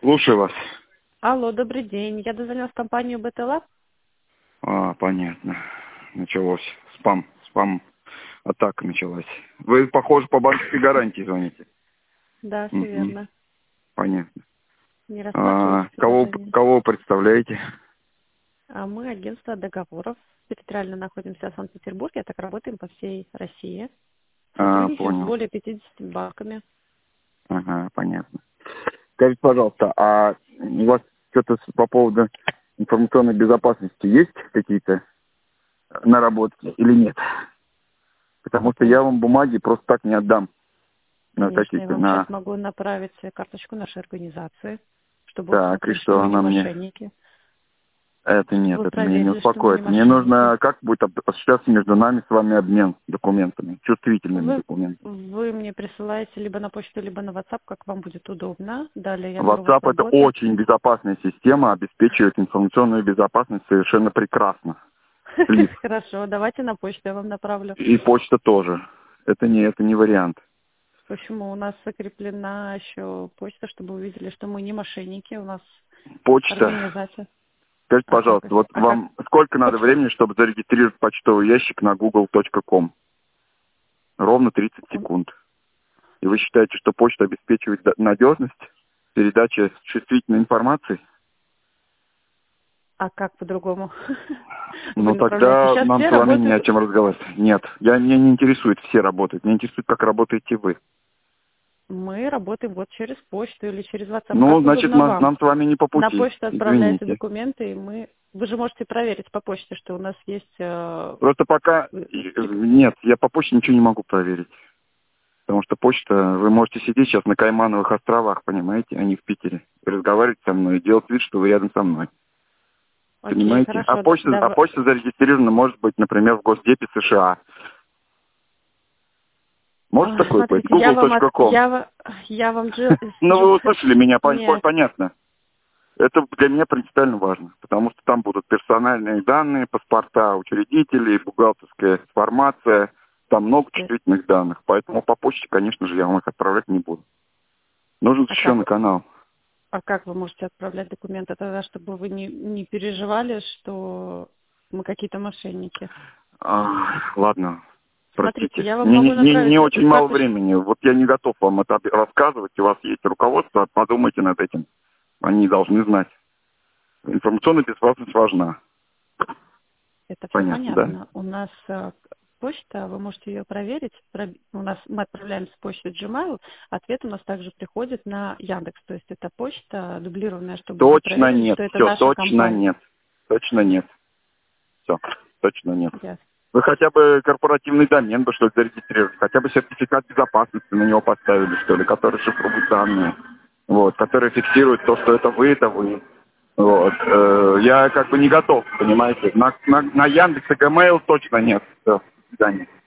Слушаю вас. Алло, добрый день. Я дозвонилась в компанию БТЛА. Понятно. Началось. Спам-атака началась. Вы, похоже, по банковской гарантии звоните. Да, все Мгм. верно. Понятно. Не рассматриваете Кого предложение? вы представляете? Мы агентство договоров. Территориально находимся в Санкт-Петербурге, а так работаем по всей России. Сотрудничаем с Понял. более 50 банками. Ага, понятно. Скажите, пожалуйста, а у вас что-то по поводу информационной безопасности есть какие-то наработки или нет? Потому что я вам бумаги просто так не отдам. На Конечно, я какие-то, вам сейчас могу направить карточку нашей организации, чтобы вы Так, и посмотрели, что что мы не она мне? мошенники. Это Чтобы нет, вы это меня не проверили, что мы не успокоит. Мне мошенники. нужно, как будет осуществляться между нами с вами обмен документами, чувствительными Вы, документами. вы мне присылаете либо на почту, либо на WhatsApp, как вам будет удобно. Далее я беру вас WhatsApp — в это работу. очень безопасная система, обеспечивает информационную безопасность совершенно прекрасно. Плиз. Хорошо, давайте на почту я вам направлю. И почта тоже. Это не вариант. Почему? У нас закреплена еще почта, чтобы вы видели, что мы не мошенники, у нас Почта. организация. Скажите, А как? пожалуйста, вот А как? вам сколько надо Почта. времени, чтобы зарегистрировать почтовый ящик на google.com? Ровно 30 секунд. И вы считаете, что почта обеспечивает надежность передачи чувствительной информации? А как по-другому? Вы Ну направляете. тогда Сейчас нам все с вами не о работают. чем разговаривать. Нет, меня не интересует все работают. Меня интересует, как работаете вы. Мы работаем вот через почту или через WhatsApp, Ну, как значит, удобно вам. нам с вами не по На пути. почту отправляются Извините. документы, и вы же можете проверить по почте, что у нас есть Просто пока... Нет, я по почте ничего не могу проверить. Потому что почта... Вы можете сидеть сейчас на Каймановых островах, понимаете, а не в Питере. И разговаривать со мной, и делать вид, что вы рядом со мной. Окей, Понимаете? А хорошо. почта зарегистрирована, может быть, например, в Госдепе США. Может такое быть? Смотрите, Google.com. я вам Ну, вы услышали меня, Нет, понятно. Это для меня принципиально важно, потому что там будут персональные данные, паспорта учредителей, бухгалтерская информация, там много чувствительных данных. Поэтому по почте, конечно же, я вам их отправлять не буду. Нужен защищенный канал. а как вы можете отправлять документы тогда, чтобы вы не переживали, что мы какие-то мошенники? Ладно, Смотрите, простите. я вам Мне могу не направить очень мало карточку. времени. Вот я не готов вам это рассказывать. У вас есть руководство, подумайте над этим. Они должны знать. Информационная безопасность важна. Это все Понятно, да? понятно. У нас почта, вы можете ее проверить. Мы отправляем с почты Gmail, ответ у нас также приходит на Яндекс. То есть это почта дублированная, чтобы вы Точно проверили, нет. что это Все, наша точно компания. нет. Точно нет. Все, точно нет. Ясно. Вы хотя бы корпоративный домен бы, что ли, зарегистрировали, хотя бы сертификат безопасности на него поставили, что ли, который шифрует данные, вот, который фиксирует то, что это вы, это вы. Вот. Я как бы не готов, понимаете. На Яндекс и Gmail точно нет. Все, до свидания.